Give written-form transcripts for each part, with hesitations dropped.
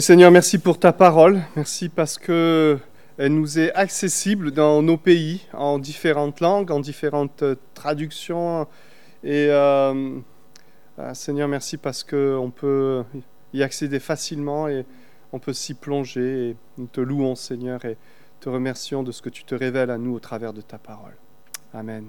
Seigneur, merci pour ta parole. Merci parce que elle nous est accessible dans nos pays, en différentes langues, en différentes traductions. Et Seigneur, merci parce qu'on peut y accéder facilement et on peut s'y plonger. Et nous te louons, Seigneur, et te remercions de ce que tu te révèles à nous au travers de ta parole. Amen.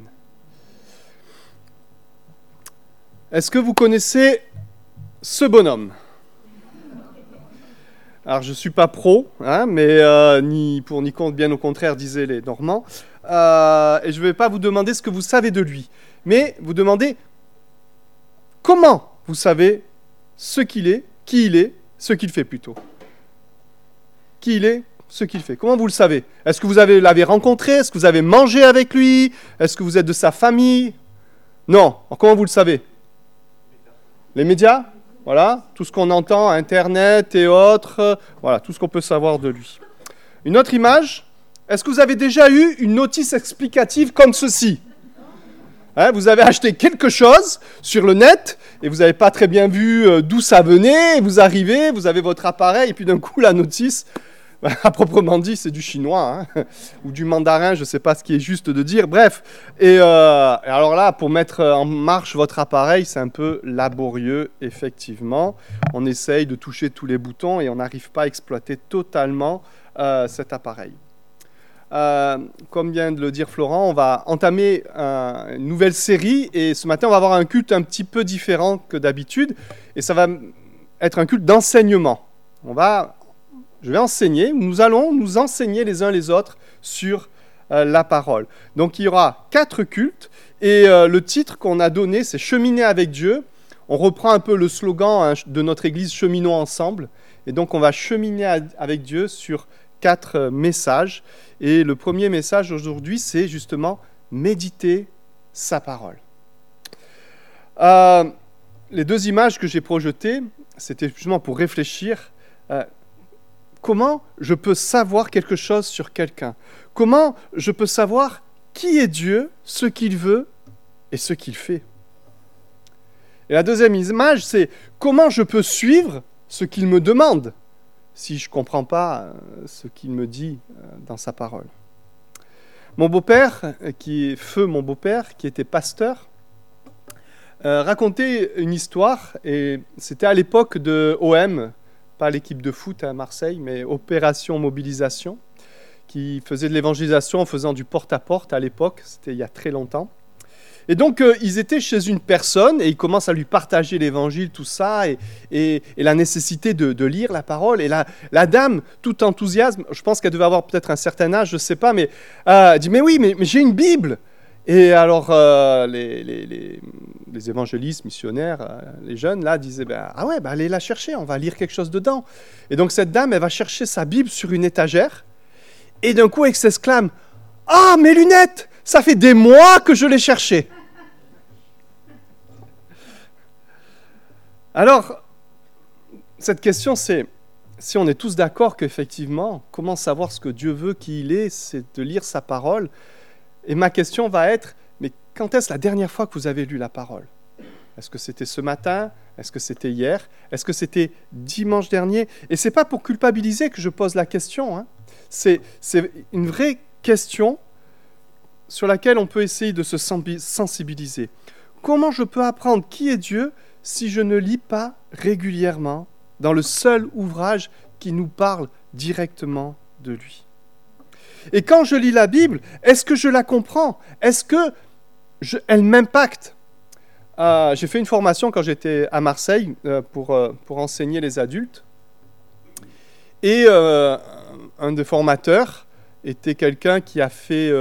Est-ce que vous connaissez ce bonhomme ? Alors, je ne suis pas pro, mais ni pour ni contre, bien au contraire, disaient les Normands. Et je ne vais pas vous demander ce que vous savez de lui, mais vous demandez comment vous savez ce qu'il est, qui il est, ce qu'il fait plutôt. Qui il est, ce qu'il fait. Comment vous le savez ? Est-ce que vous l'avez rencontré ? Est-ce que vous avez mangé avec lui ? Est-ce que vous êtes de sa famille ? Non. Alors, comment vous le savez ? Les médias ? Voilà, tout ce qu'on entend, Internet et autres, voilà, tout ce qu'on peut savoir de lui. Une autre image, est-ce que vous avez déjà eu une notice explicative comme ceci ? Vous avez acheté quelque chose sur le net et vous n'avez pas très bien vu d'où ça venait, et vous arrivez, vous avez votre appareil et puis d'un coup la notice, à proprement dit, c'est du chinois ou du mandarin, je ne sais pas ce qui est juste de dire, bref. Et alors là, pour mettre en marche votre appareil, c'est un peu laborieux, effectivement. On essaye de toucher tous les boutons et on n'arrive pas à exploiter totalement cet appareil. Comme vient de le dire Florent, on va entamer une nouvelle série et ce matin, on va avoir un culte un petit peu différent que d'habitude et ça va être un culte d'enseignement. Je vais enseigner, nous allons nous enseigner les uns les autres sur la parole. Donc il y aura 4 cultes et le titre qu'on a donné, c'est « Cheminer avec Dieu ». On reprend un peu le slogan de notre église « Cheminons ensemble ». Et donc on va cheminer avec Dieu sur 4 messages. Et le premier message aujourd'hui, c'est justement « Méditer sa parole ». Les 2 images que j'ai projetées, c'était justement pour réfléchir comment je peux savoir quelque chose sur quelqu'un ? Comment je peux savoir qui est Dieu, ce qu'il veut et ce qu'il fait ? Et la deuxième image, c'est comment je peux suivre ce qu'il me demande si je ne comprends pas ce qu'il me dit dans sa parole. Mon beau-père, qui était pasteur, racontait une histoire, et c'était à l'époque de OM, pas l'équipe de foot à Marseille, mais Opération Mobilisation, qui faisait de l'évangélisation en faisant du porte-à-porte à l'époque, c'était il y a très longtemps. Et donc, ils étaient chez une personne et ils commencent à lui partager l'évangile, tout ça, et la nécessité de lire la parole. Et la dame, tout enthousiasme, je pense qu'elle devait avoir peut-être un certain âge, je ne sais pas, mais dit « Mais oui, mais j'ai une Bible !» Et alors, les évangélistes, missionnaires, les jeunes, là, disaient ah ouais, allez la chercher, on va lire quelque chose dedans. Et donc, cette dame, elle va chercher sa Bible sur une étagère, et d'un coup, elle s'exclame « Ah, mes lunettes, ça fait des mois que je les cherchais !» Alors, cette question, c'est, si on est tous d'accord qu'effectivement, comment savoir ce que Dieu veut, qui il est, c'est de lire sa parole. Et ma question va être, mais quand est-ce la dernière fois que vous avez lu la parole ? Est-ce que c'était ce matin ? Est-ce que c'était hier ? Est-ce que c'était dimanche dernier ? Et ce n'est pas pour culpabiliser que je pose la question. C'est une vraie question sur laquelle on peut essayer de se sensibiliser. Comment je peux apprendre qui est Dieu si je ne lis pas régulièrement dans le seul ouvrage qui nous parle directement de lui ? Et quand je lis la Bible, est-ce que je la comprends ? Est-ce qu'elle m'impacte ? J'ai fait une formation quand j'étais à Marseille pour enseigner les adultes. Et un des formateurs était quelqu'un qui a fait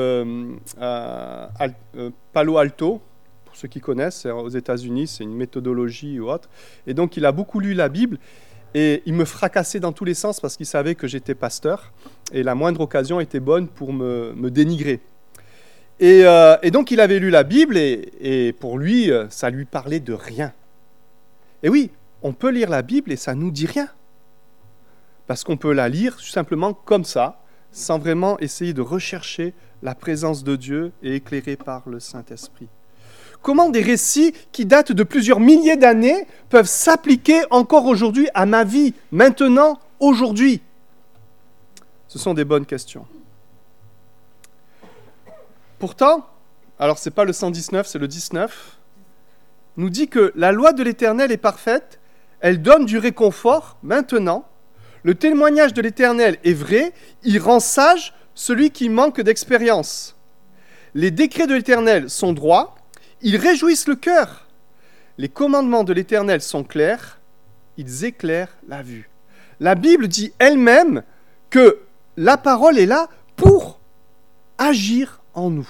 Palo Alto. Pour ceux qui connaissent, c'est aux États-Unis, c'est une méthodologie ou autre. Et donc, il a beaucoup lu la Bible. Et il me fracassait dans tous les sens parce qu'il savait que j'étais pasteur. Et la moindre occasion était bonne pour me dénigrer. Et donc, il avait lu la Bible et pour lui, ça lui parlait de rien. Et oui, on peut lire la Bible et ça ne nous dit rien. Parce qu'on peut la lire tout simplement comme ça, sans vraiment essayer de rechercher la présence de Dieu et éclairée par le Saint-Esprit. Comment des récits qui datent de plusieurs milliers d'années peuvent s'appliquer encore aujourd'hui à ma vie, maintenant, aujourd'hui? Ce sont des bonnes questions. Pourtant, alors c'est pas le 119, c'est le 19, nous dit que la loi de l'Éternel est parfaite, elle donne du réconfort maintenant, le témoignage de l'Éternel est vrai, il rend sage celui qui manque d'expérience. Les décrets de l'Éternel sont droits, ils réjouissent le cœur. Les commandements de l'Éternel sont clairs, ils éclairent la vue. La Bible dit elle-même que la parole est là pour agir en nous.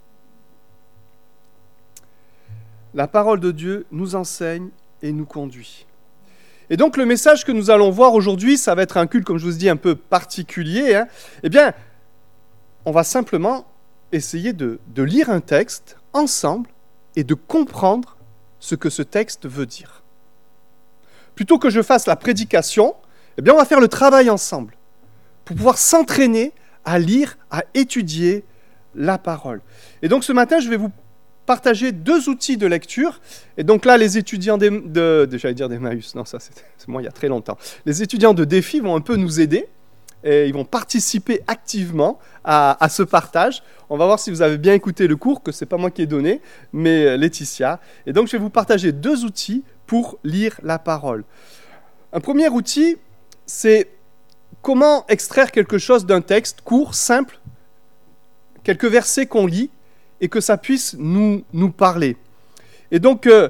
La parole de Dieu nous enseigne et nous conduit. Et donc le message que nous allons voir aujourd'hui, ça va être un culte, comme je vous dis, un peu particulier. Eh bien, on va simplement essayer de lire un texte ensemble et de comprendre ce que ce texte veut dire. Plutôt que je fasse la prédication, eh bien, on va faire le travail ensemble pour pouvoir s'entraîner à lire, à étudier la parole. Et donc ce matin, je vais vous partager 2 outils de lecture. Et donc là, les étudiants j'allais dire d'Emmaüs, non, ça c'est moi il y a très longtemps. Les étudiants de Défi vont un peu nous aider et ils vont participer activement à ce partage. On va voir si vous avez bien écouté le cours, que ce n'est pas moi qui ai donné, mais Laetitia. Et donc je vais vous partager 2 outils pour lire la parole. Un premier outil, c'est comment extraire quelque chose d'un texte court, simple, quelques versets qu'on lit, et que ça puisse nous parler. Et donc, je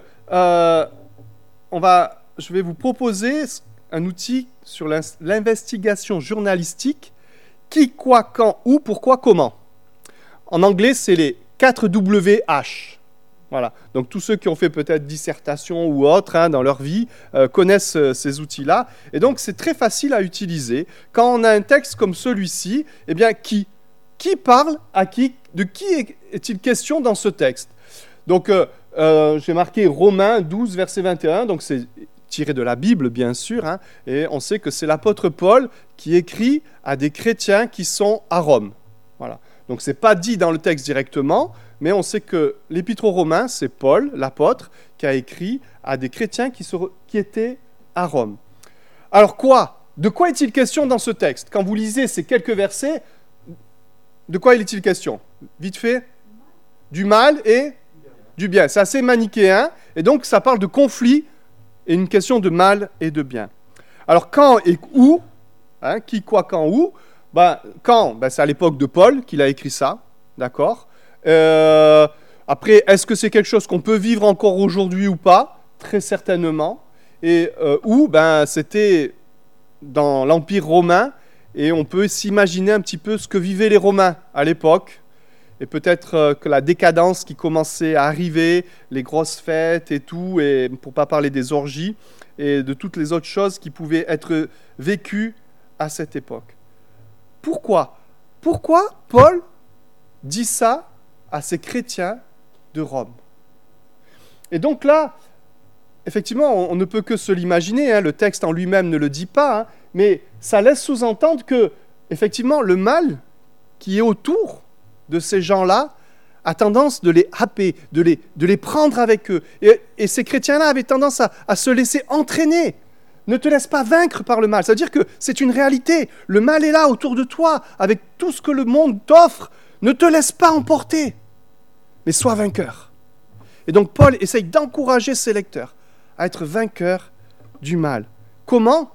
vais vous proposer un outil sur l'investigation journalistique, qui, quoi, quand, où, pourquoi, comment. En anglais, c'est les 4 WH. Voilà. Donc, tous ceux qui ont fait peut-être dissertation ou autre dans leur vie connaissent ces outils-là. Et donc, c'est très facile à utiliser. Quand on a un texte comme celui-ci, eh bien, qui parle à qui? De qui est-il question dans ce texte? Donc, j'ai marqué Romains 12, verset 21. Donc, c'est tiré de la Bible, bien sûr. Et on sait que c'est l'apôtre Paul qui écrit à des chrétiens qui sont à Rome. Voilà. Donc, ce n'est pas dit dans le texte directement, mais on sait que l'épître aux Romains, c'est Paul, l'apôtre, qui a écrit à des chrétiens qui étaient à Rome. Alors, de quoi est-il question dans ce texte? Quand vous lisez ces quelques versets, de quoi est-il question? Vite fait, du mal et du bien. C'est assez manichéen, et donc ça parle de conflit et une question de mal et de bien. Alors quand et où? Qui, quoi, quand, où? Quand, c'est à l'époque de Paul qu'il a écrit ça, d'accord? Après, est-ce que c'est quelque chose qu'on peut vivre encore aujourd'hui ou pas? Très certainement. Et où? C'était dans l'Empire romain, et on peut s'imaginer un petit peu ce que vivaient les Romains à l'époque, et peut-être que la décadence qui commençait à arriver, les grosses fêtes et tout, et pour ne pas parler des orgies, et de toutes les autres choses qui pouvaient être vécues à cette époque. Pourquoi Paul dit ça à ces chrétiens de Rome? Et donc là, effectivement, on ne peut que se l'imaginer, le texte en lui-même ne le dit pas, mais ça laisse sous-entendre que, effectivement, le mal qui est autour de ces gens-là a tendance de les happer, de les prendre avec eux. Et ces chrétiens-là avaient tendance à se laisser entraîner. Ne te laisse pas vaincre par le mal. C'est-à-dire que c'est une réalité. Le mal est là autour de toi, avec tout ce que le monde t'offre. Ne te laisse pas emporter, mais sois vainqueur. Et donc Paul essaye d'encourager ses lecteurs à être vainqueurs du mal. Comment?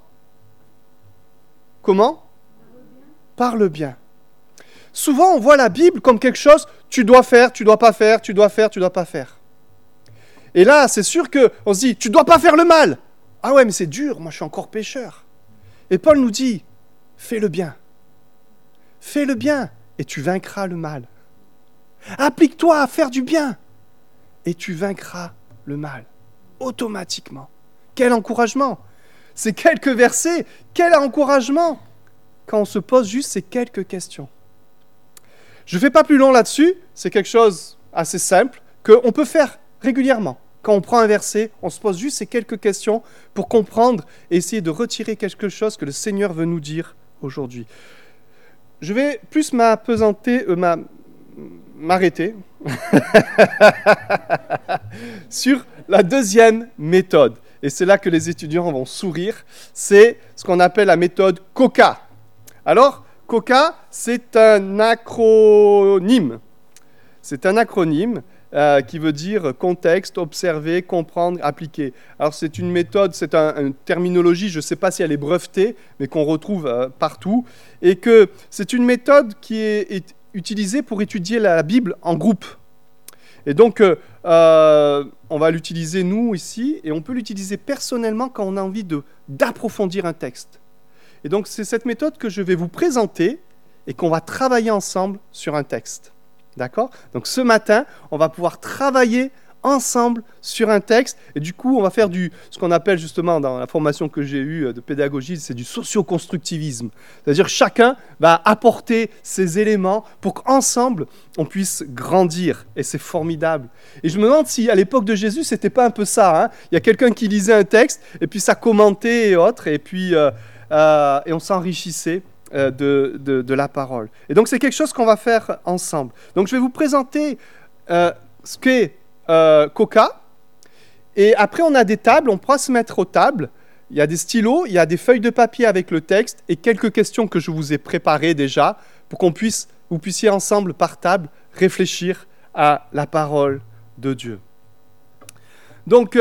Par le bien. Souvent, on voit la Bible comme quelque chose, tu dois faire, tu dois pas faire, tu dois faire, tu dois pas faire. Et là, c'est sûr qu'on se dit, tu dois pas faire le mal. Ah ouais, mais c'est dur, moi je suis encore pécheur. Et Paul nous dit, fais le bien. Fais le bien et tu vaincras le mal. Applique-toi à faire du bien et tu vaincras le mal. Automatiquement. Quel encouragement! Ces quelques versets, quel encouragement quand on se pose juste ces quelques questions. Je ne fais pas plus long là-dessus, c'est quelque chose assez simple qu'on peut faire régulièrement. Quand on prend un verset, on se pose juste ces quelques questions pour comprendre et essayer de retirer quelque chose que le Seigneur veut nous dire aujourd'hui. Je vais plus m'arrêter sur la deuxième méthode. et c'est là que les étudiants vont sourire, c'est ce qu'on appelle la méthode COCA. Alors, COCA, c'est un acronyme. C'est un acronyme qui veut dire contexte, observer, comprendre, appliquer. Alors c'est une méthode, c'est une terminologie, je ne sais pas si elle est brevetée, mais qu'on retrouve partout, et que c'est une méthode qui est utilisée pour étudier la Bible en groupe. Et donc, on va l'utiliser nous ici, et on peut l'utiliser personnellement quand on a envie d'approfondir un texte. Et donc c'est cette méthode que je vais vous présenter, et qu'on va travailler ensemble sur un texte. D'accord ? Donc ce matin, on va pouvoir travailler ensemble sur un texte et du coup, on va faire ce qu'on appelle justement dans la formation que j'ai eue de pédagogie, c'est du socio-constructivisme. C'est-à-dire chacun va apporter ses éléments pour qu'ensemble, on puisse grandir et c'est formidable. Et je me demande si à l'époque de Jésus, c'était pas un peu ça. Hein ? Il y a quelqu'un qui lisait un texte et puis ça commentait et autres et puis et on s'enrichissait de la parole. Et donc, c'est quelque chose qu'on va faire ensemble. Donc, je vais vous présenter ce qu'est COCA. Et après, on a des tables. On pourra se mettre aux tables. Il y a des stylos, il y a des feuilles de papier avec le texte et quelques questions que je vous ai préparées déjà pour vous puissiez ensemble, par table, réfléchir à la parole de Dieu. Donc,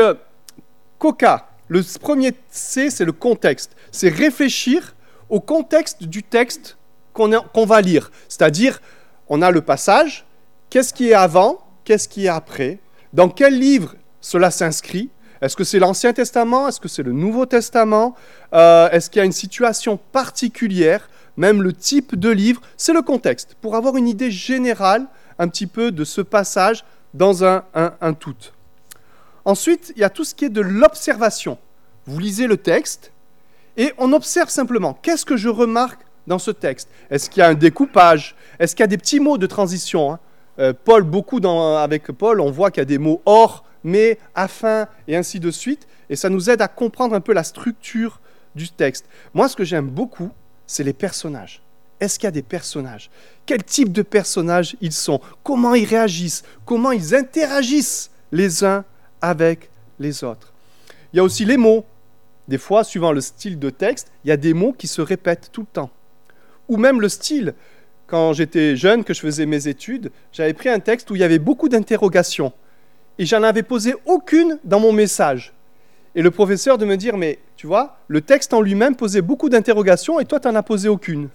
COCA, le premier C, c'est le contexte. C'est réfléchir au contexte du texte qu'on va lire. C'est-à-dire, on a le passage, qu'est-ce qui est avant, qu'est-ce qui est après, dans quel livre cela s'inscrit, est-ce que c'est l'Ancien Testament, est-ce que c'est le Nouveau Testament, est-ce qu'il y a une situation particulière, même le type de livre, c'est le contexte, pour avoir une idée générale un petit peu de ce passage dans un tout. Ensuite, il y a tout ce qui est de l'observation. Vous lisez le texte, et on observe simplement, qu'est-ce que je remarque dans ce texte ? Est-ce qu'il y a un découpage ? Est-ce qu'il y a des petits mots de transition ? Paul, avec Paul, on voit qu'il y a des mots hors, mais, afin, et ainsi de suite. Et ça nous aide à comprendre un peu la structure du texte. Moi, ce que j'aime beaucoup, c'est les personnages. Est-ce qu'il y a des personnages ? Quel type de personnages ils sont ? Comment ils réagissent ? Comment ils interagissent les uns avec les autres ? Il y a aussi les mots. Des fois, suivant le style de texte, il y a des mots qui se répètent tout le temps. Ou même le style. Quand j'étais jeune, que je faisais mes études, j'avais pris un texte où il y avait beaucoup d'interrogations. Et j'en avais posé aucune dans mon message. Et le professeur de me dire, mais tu vois, le texte en lui-même posait beaucoup d'interrogations et toi, tu n'en as posé aucune.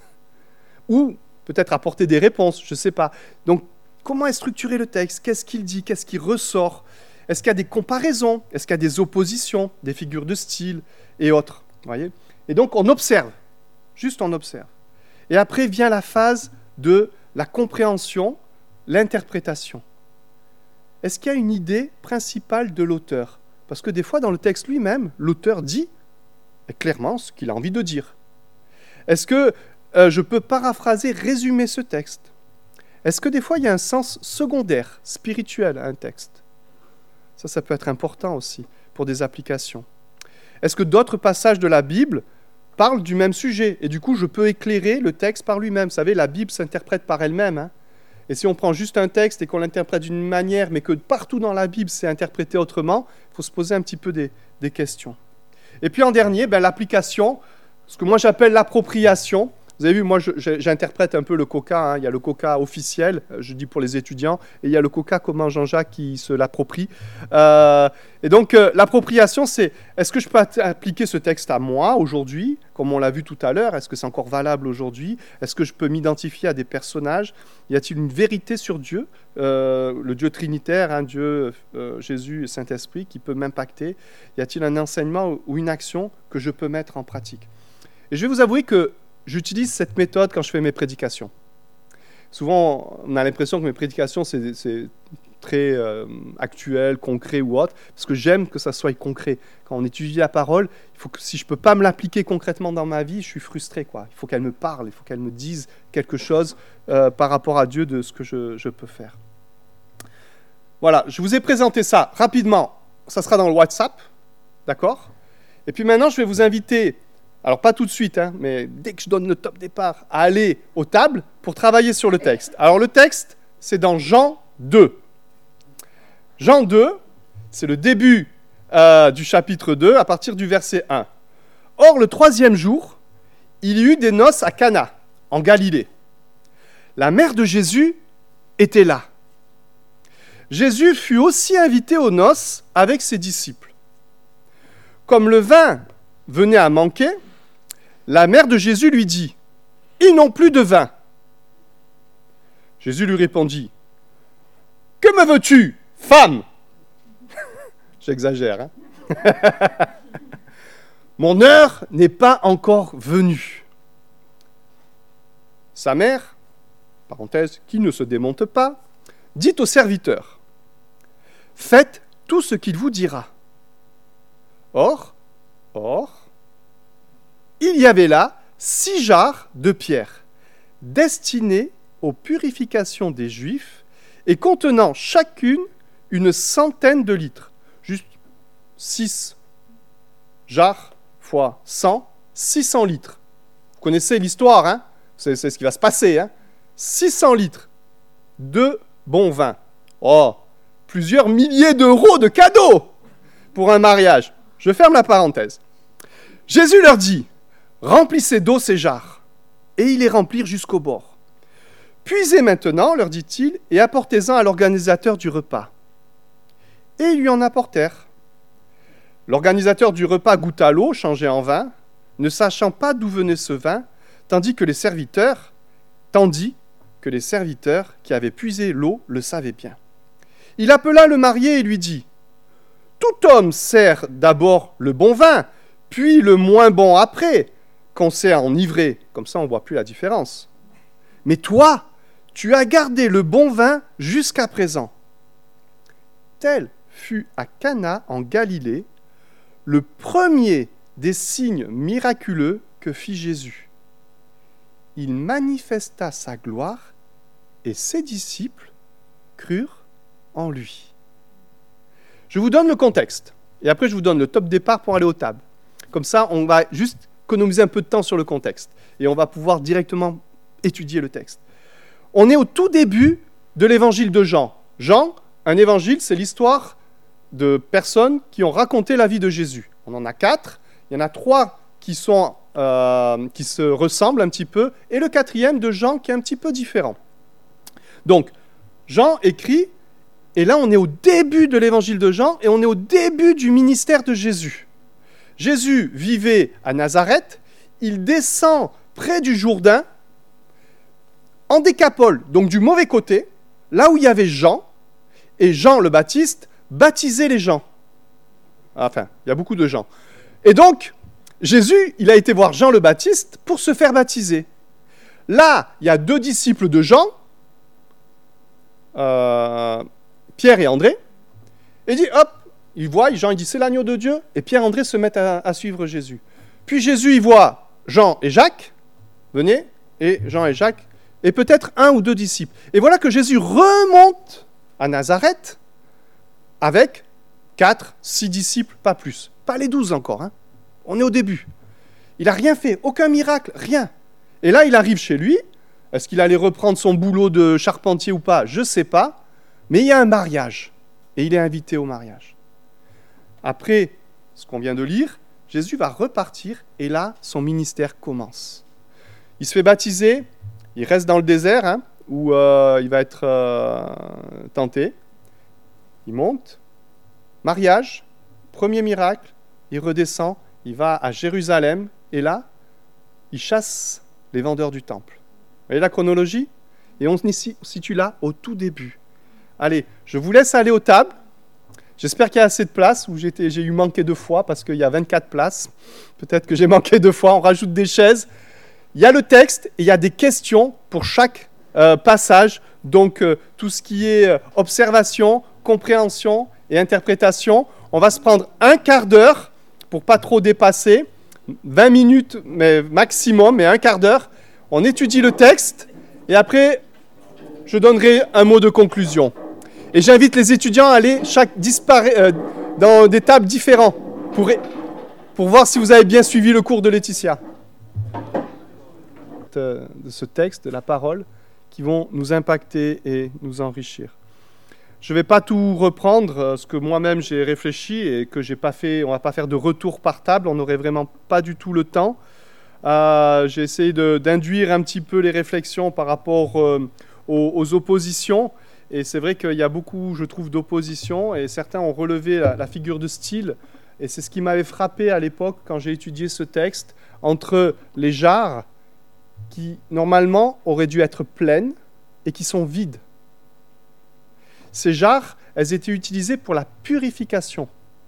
Ou peut-être apporter des réponses, je ne sais pas. Donc, comment est structuré le texte ? Qu'est-ce qu'il dit ? Qu'est-ce qui ressort ? Est-ce qu'il y a des comparaisons ? Est-ce qu'il y a des oppositions, des figures de style et autres ? Voyez ? Et donc, on observe. Juste on observe. Et après vient la phase de la compréhension, l'interprétation. Est-ce qu'il y a une idée principale de l'auteur ? Parce que des fois, dans le texte lui-même, l'auteur dit clairement ce qu'il a envie de dire. Est-ce que je peux paraphraser, résumer ce texte ? Est-ce que des fois, il y a un sens secondaire, spirituel à un texte ? Ça peut être important aussi pour des applications. Est-ce que d'autres passages de la Bible parlent du même sujet ? Et du coup, je peux éclairer le texte par lui-même. Vous savez, la Bible s'interprète par elle-même. Hein ? Et si on prend juste un texte et qu'on l'interprète d'une manière, mais que partout dans la Bible, c'est interprété autrement, il faut se poser un petit peu des questions. Et puis en dernier, l'application, ce que moi j'appelle l'appropriation. Vous avez vu, moi j'interprète un peu le COCA, hein. Il y a le COCA officiel, je dis pour les étudiants, et il y a le COCA comment Jean-Jacques qui se l'approprie. Et donc l'appropriation, c'est, est-ce que je peux appliquer ce texte à moi aujourd'hui, comme on l'a vu tout à l'heure, est-ce que c'est encore valable aujourd'hui ? Est-ce que je peux m'identifier à des personnages ? Y a-t-il une vérité sur Dieu, le Dieu trinitaire, hein, Dieu, Jésus et Saint-Esprit, qui peut m'impacter ? Y a-t-il un enseignement ou une action que je peux mettre en pratique ? Et je vais vous avouer que j'utilise cette méthode quand je fais mes prédications. Souvent, on a l'impression que mes prédications, c'est très actuel, concret ou autre, parce que j'aime que ça soit concret. Quand on étudie la parole, il faut que, si je ne peux pas me l'appliquer concrètement dans ma vie, je suis frustré, quoi. Il faut qu'elle me parle, il faut qu'elle me dise quelque chose par rapport à Dieu de ce que je peux faire. Voilà, je vous ai présenté ça rapidement. Ça sera dans le WhatsApp, d'accord ? Et puis maintenant, je vais vous inviter... Alors, pas tout de suite, hein, mais dès que je donne le top départ, à aller aux tables pour travailler sur le texte. Alors, le texte, c'est dans Jean 2. Jean 2, c'est le début du chapitre 2, à partir du verset 1. « Or, le 3e jour, il y eut des noces à Cana, en Galilée. La mère de Jésus était là. Jésus fut aussi invité aux noces avec ses disciples. Comme le vin venait à manquer, la mère de Jésus lui dit « Ils n'ont plus de vin. » Jésus lui répondit « Que me veux-tu, femme ?» J'exagère, hein. Mon heure n'est pas encore venue. Sa mère, parenthèse, qui ne se démonte pas, dit au serviteur, faites tout ce qu'il vous dira. Or, il y avait là 6 jarres de pierre, destinées aux purifications des Juifs et contenant chacune une 100aine de litres. Juste 6 jarres fois 100, 600 litres. Vous connaissez l'histoire, hein? C'est ce qui va se passer, hein? 600 litres de bon vin. Oh, plusieurs milliers d'euros de cadeaux pour un mariage. Je ferme la parenthèse. Jésus leur dit, remplissez d'eau ces jarres. Et ils les remplirent jusqu'au bord. Puisez maintenant, leur dit-il, et apportez-en à l'organisateur du repas. Et ils lui en apportèrent. L'organisateur du repas goûta l'eau changée en vin, ne sachant pas d'où venait ce vin, tandis que les serviteurs qui avaient puisé l'eau le savaient bien. Il appela le marié et lui dit, « Tout homme sert d'abord le bon vin, puis le moins bon après, qu'on s'est enivré. » Comme ça, on ne voit plus la différence. « Mais toi, tu as gardé le bon vin jusqu'à présent. » Tel fut à Cana en Galilée le premier des signes miraculeux que fit Jésus. Il manifesta sa gloire et ses disciples crurent en lui. Je vous donne le contexte et après je vous donne le top départ pour aller aux tables. Comme ça, on va juste économiser un peu de temps sur le contexte et on va pouvoir directement étudier le texte. On est au tout début de l'évangile de Jean. Jean, un évangile, c'est l'histoire de personnes qui ont raconté la vie de Jésus. On en a 4, il y en a 3 qui se ressemblent un petit peu, et le 4e de Jean qui est un petit peu différent. Donc, Jean écrit, et là on est au début de l'évangile de Jean, et on est au début du ministère de Jésus. Jésus vivait à Nazareth, il descend près du Jourdain, en Décapole, donc du mauvais côté, là où il y avait Jean, et Jean le Baptiste baptisait les gens. Enfin, il y a beaucoup de gens. Et donc, Jésus, il a été voir Jean le Baptiste pour se faire baptiser. Là, il y a 2 disciples de Jean, Pierre et André, et il dit, hop, il voit, Jean, il dit, c'est l'agneau de Dieu, et Pierre et André se mettent à suivre Jésus. Puis Jésus, il voit Jean et Jacques, venez, et Jean et Jacques, et peut-être 1 ou 2 disciples. Et voilà que Jésus remonte à Nazareth avec 4, 6 disciples, pas plus. Pas les 12 encore, hein. On est au début. Il n'a rien fait, aucun miracle, rien. Et là, il arrive chez lui. Est-ce qu'il allait reprendre son boulot de charpentier ou pas? Je ne sais pas. Mais il y a un mariage. Et il est invité au mariage. Après ce qu'on vient de lire, Jésus va repartir et là, son ministère commence. Il se fait baptiser, il reste dans le désert, hein, où il va être tenté. Il monte, mariage, premier miracle, il redescend, il va à Jérusalem, et là, il chasse les vendeurs du temple. Vous voyez la chronologie? Et on se situe là, au tout début. Allez, je vous laisse aller aux tables. J'espère qu'il y a assez de place, où j'ai eu manqué 2 fois, parce qu'il y a 24 places. Peut-être que j'ai manqué 2 fois, on rajoute des chaises. Il y a le texte, et il y a des questions pour chaque passage. Donc, tout ce qui est observation, compréhension et interprétation. On va se prendre un quart d'heure pour pas trop dépasser, 20 minutes mais maximum, mais un quart d'heure. On étudie le texte et après, je donnerai un mot de conclusion. Et j'invite les étudiants à aller dans des tables différentes pour voir si vous avez bien suivi le cours de Laetitia. De ce texte, de la parole, qui vont nous impacter et nous enrichir. Je ne vais pas tout reprendre, ce que moi-même j'ai réfléchi et que j'ai pas fait. On ne va pas faire de retour par table, on n'aurait vraiment pas du tout le temps. J'ai essayé d'induire un petit peu les réflexions par rapport aux oppositions. Et c'est vrai qu'il y a beaucoup, je trouve, d'oppositions. Et certains ont relevé la figure de style. Et c'est ce qui m'avait frappé à l'époque quand j'ai étudié ce texte, entre les jarres qui, normalement, auraient dû être pleines et qui sont vides. Ces jarres, elles étaient utilisées pour la purification.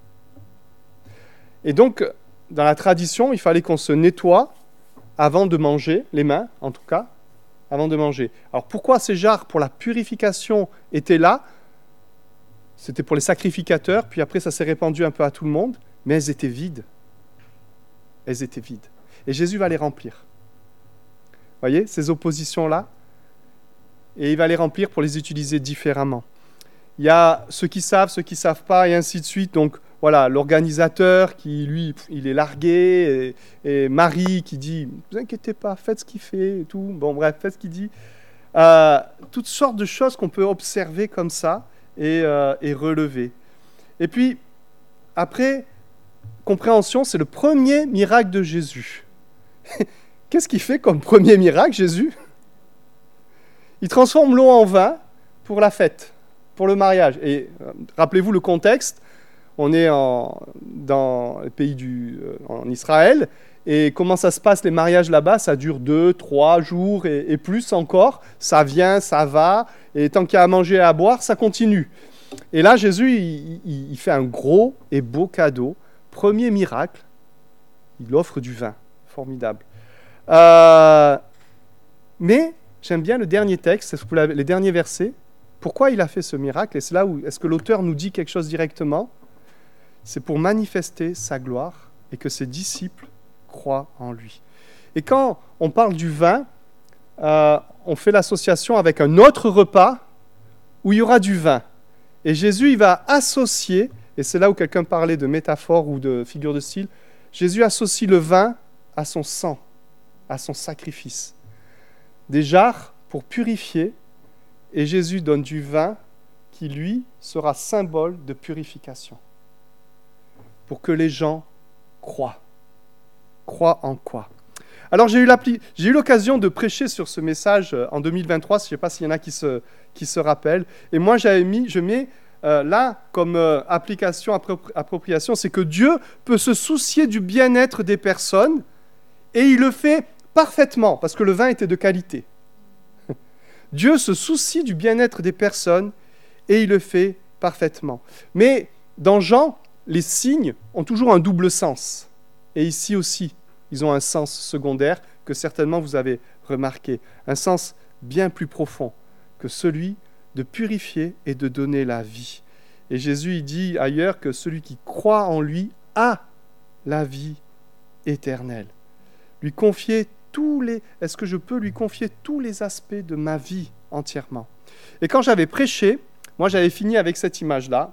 Et donc, dans la tradition, il fallait qu'on se nettoie avant de manger, les mains en tout cas, avant de manger. Alors pourquoi ces jarres pour la purification étaient là? C'était pour les sacrificateurs, puis après ça s'est répandu un peu à tout le monde, mais elles étaient vides. Elles étaient vides. Et Jésus va les remplir. Vous voyez, ces oppositions-là, et il va les remplir pour les utiliser différemment. Il y a ceux qui savent pas, et ainsi de suite. Donc voilà, l'organisateur qui, lui, il est largué, et Marie qui dit « Ne vous inquiétez pas, faites ce qu'il fait, et tout. » Bon, bref, faites ce qu'il dit. Toutes sortes de choses qu'on peut observer comme ça et relever. Et puis, après, compréhension, c'est le premier miracle de Jésus. Qu'est-ce qu'il fait comme premier miracle, Jésus? Il transforme l'eau en vin pour la fête, pour le mariage. Et rappelez-vous le contexte, on est dans le pays en Israël, et comment ça se passe les mariages là-bas? Ça dure 2, 3 jours et plus encore, ça vient, ça va, et tant qu'il y a à manger et à boire, ça continue. Et là, Jésus, il fait un gros et beau cadeau, premier miracle, il offre du vin, formidable. Mais j'aime bien le dernier texte, les derniers versets. Pourquoi il a fait ce miracle? Et c'est là où est-ce que l'auteur nous dit quelque chose directement? C'est pour manifester sa gloire et que ses disciples croient en lui. Et quand on parle du vin, on fait l'association avec un autre repas où il y aura du vin. Et Jésus, il va associer, et c'est là où quelqu'un parlait de métaphore ou de figure de style, Jésus associe le vin à son sang, à son sacrifice. Des jarres pour purifier, et Jésus donne du vin qui, lui, sera symbole de purification. Pour que les gens croient. Croient en quoi? Alors j'ai eu l'occasion de prêcher sur ce message en 2023, je ne sais pas s'il y en a qui se rappellent, et moi je mets là comme application, appropriation, c'est que Dieu peut se soucier du bien-être des personnes, et il le fait parfaitement, parce que le vin était de qualité. Dieu se soucie du bien-être des personnes, et il le fait parfaitement. Mais dans Jean, les signes ont toujours un double sens. Et ici aussi, ils ont un sens secondaire que certainement vous avez remarqué. Un sens bien plus profond que celui de purifier et de donner la vie. Et Jésus, il dit ailleurs que celui qui croit en lui a la vie éternelle. Lui confier est-ce que je peux lui confier tous les aspects de ma vie entièrement? Et quand j'avais prêché, moi j'avais fini avec cette image-là.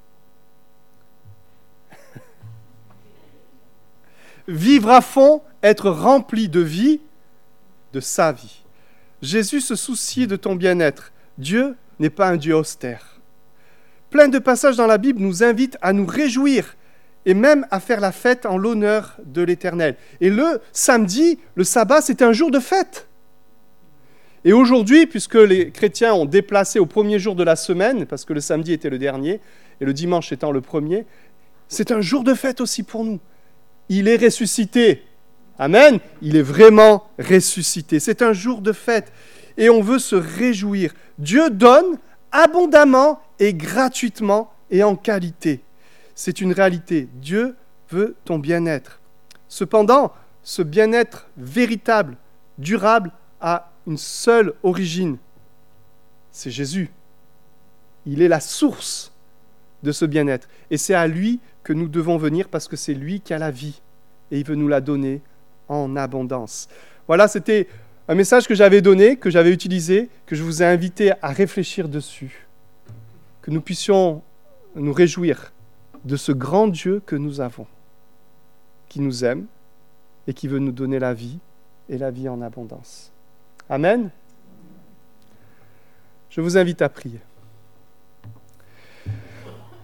Vivre à fond, être rempli de vie, de sa vie. Jésus se soucie de ton bien-être. Dieu n'est pas un Dieu austère. Plein de passages dans la Bible nous invitent à nous réjouir et même à faire la fête en l'honneur de l'Éternel. Et le samedi, le sabbat, c'est un jour de fête. Et aujourd'hui, puisque les chrétiens ont déplacé au premier jour de la semaine, parce que le samedi était le dernier, et le dimanche étant le premier, c'est un jour de fête aussi pour nous. Il est ressuscité. Amen. Il est vraiment ressuscité. C'est un jour de fête. Et on veut se réjouir. Dieu donne abondamment et gratuitement et en qualité. C'est une réalité. Dieu veut ton bien-être. Cependant, ce bien-être véritable, durable, a une seule origine. C'est Jésus. Il est la source de ce bien-être. Et c'est à lui que nous devons venir parce que c'est lui qui a la vie. Et il veut nous la donner en abondance. Voilà, c'était un message que j'avais donné, que j'avais utilisé, que je vous ai invité à réfléchir dessus. Que nous puissions nous réjouir de ce grand Dieu que nous avons, qui nous aime et qui veut nous donner la vie et la vie en abondance. Amen. Je vous invite à prier.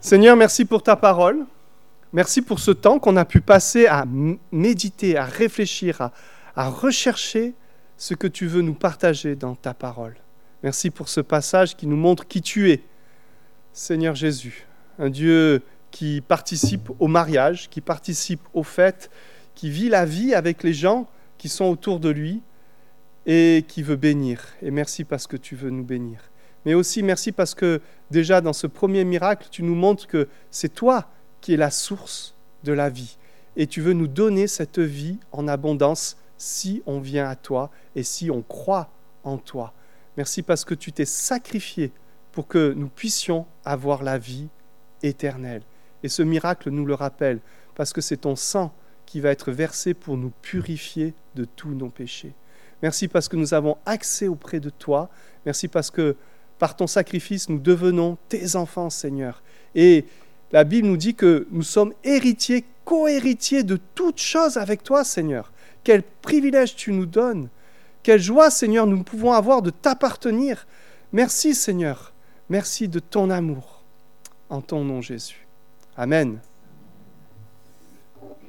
Seigneur, merci pour ta parole. Merci pour ce temps qu'on a pu passer à méditer, à réfléchir, à rechercher ce que tu veux nous partager dans ta parole. Merci pour ce passage qui nous montre qui tu es, Seigneur Jésus, un Dieu qui participe au mariage, qui participe aux fêtes, qui vit la vie avec les gens qui sont autour de lui et qui veut bénir. Et merci parce que tu veux nous bénir. Mais aussi merci parce que déjà dans ce premier miracle, tu nous montres que c'est toi qui es la source de la vie. Et tu veux nous donner cette vie en abondance si on vient à toi et si on croit en toi. Merci parce que tu t'es sacrifié pour que nous puissions avoir la vie éternelle. Et ce miracle nous le rappelle, parce que c'est ton sang qui va être versé pour nous purifier de tous nos péchés. Merci parce que nous avons accès auprès de toi. Merci parce que par ton sacrifice, nous devenons tes enfants, Seigneur. Et la Bible nous dit que nous sommes héritiers, co-héritiers de toutes choses avec toi, Seigneur. Quel privilège tu nous donnes. Quelle joie, Seigneur, nous pouvons avoir de t'appartenir. Merci, Seigneur. Merci de ton amour. En ton nom, Jésus. Amen.